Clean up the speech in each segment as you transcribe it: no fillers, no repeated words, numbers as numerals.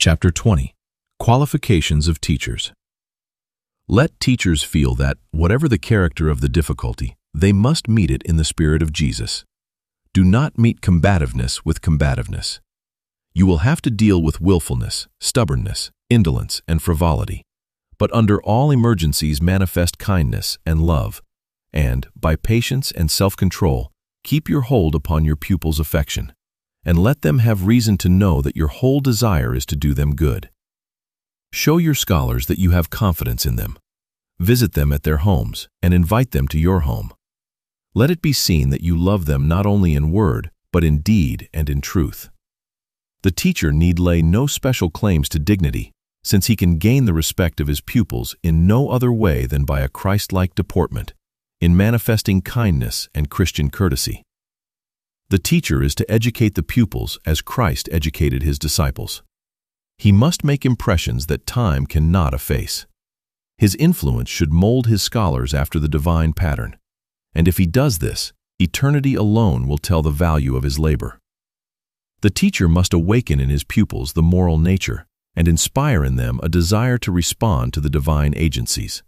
Chapter 20. Qualifications of Teachers. Let teachers feel that, whatever the character of the difficulty, they must meet it in the spirit of Jesus. Do not meet combativeness with combativeness. You will have to deal with willfulness, stubbornness, indolence, and frivolity, but under all emergencies manifest kindness and love, and, by patience and self-control, keep your hold upon your pupils' affection, and let them have reason to know that your whole desire is to do them good. Show your scholars that you have confidence in them. Visit them at their homes and invite them to your home. Let it be seen that you love them not only in word, but in deed and in truth. The teacher need lay no special claims to dignity, since he can gain the respect of his pupils in no other way than by a Christ-like deportment, in manifesting kindness and Christian courtesy. The teacher is to educate the pupils as Christ educated his disciples. He must make impressions that time cannot efface. His influence should mold his scholars after the divine pattern, and if he does this, eternity alone will tell the value of his labor. The teacher must awaken in his pupils the moral nature and inspire in them a desire to respond to the divine agencies.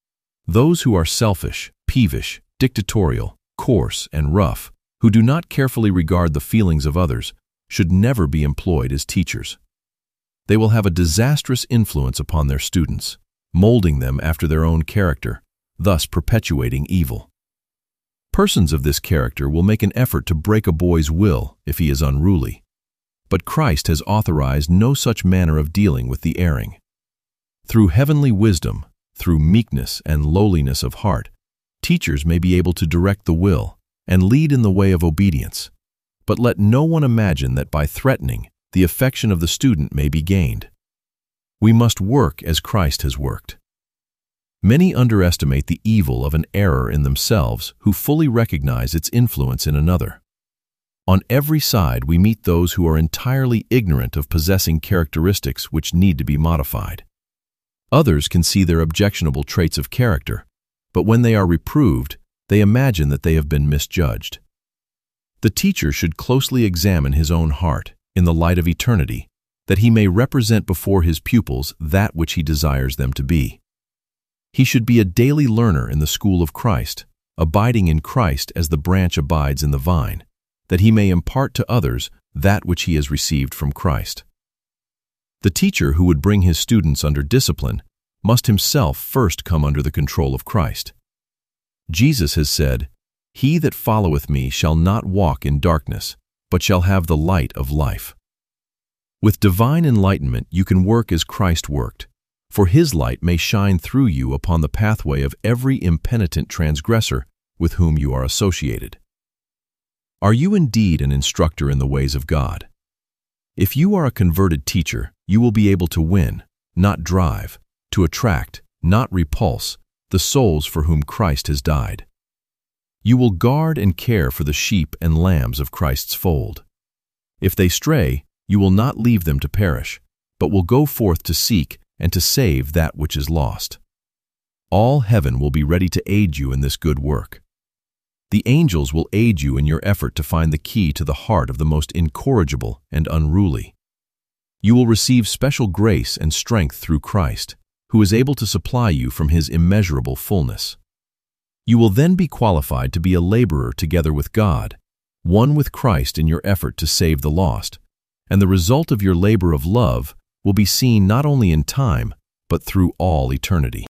Those who are selfish, peevish, dictatorial, coarse, and rough, who do not carefully regard the feelings of others, should never be employed as teachers. They will have a disastrous influence upon their students, molding them after their own character, thus perpetuating evil. Persons of this character will make an effort to break a boy's will if he is unruly, but Christ has authorized no such manner of dealing with the erring. Through heavenly wisdom, through meekness and lowliness of heart, teachers may be able to direct the will and lead in the way of obedience, but let no one imagine that by threatening, the affection of the student may be gained. We must work as Christ has worked. Many underestimate the evil of an error in themselves who fully recognize its influence in another. On every side we meet those who are entirely ignorant of possessing characteristics which need to be modified. Others can see their objectionable traits of character, but when they are reproved, they imagine that they have been misjudged. The teacher should closely examine his own heart in the light of eternity, that he may represent before his pupils that which he desires them to be. He should be a daily learner in the school of Christ, abiding in Christ as the branch abides in the vine, that he may impart to others that which he has received from Christ. The teacher who would bring his students under discipline must himself first come under the control of Christ. Jesus has said, "He that followeth me shall not walk in darkness, but shall have the light of life." With divine enlightenment you can work as Christ worked, for his light may shine through you upon the pathway of every impenitent transgressor with whom you are associated. Are you indeed an instructor in the ways of God? If you are a converted teacher, you will be able to win, not drive, to attract, not repulse, the souls for whom Christ has died. You will guard and care for the sheep and lambs of Christ's fold. If they stray, you will not leave them to perish, but will go forth to seek and to save that which is lost. All heaven will be ready to aid you in this good work. The angels will aid you in your effort to find the key to the heart of the most incorrigible and unruly. You will receive special grace and strength through Christ, who is able to supply you from his immeasurable fullness. You will then be qualified to be a laborer together with God, one with Christ in your effort to save the lost, and the result of your labor of love will be seen not only in time, but through all eternity.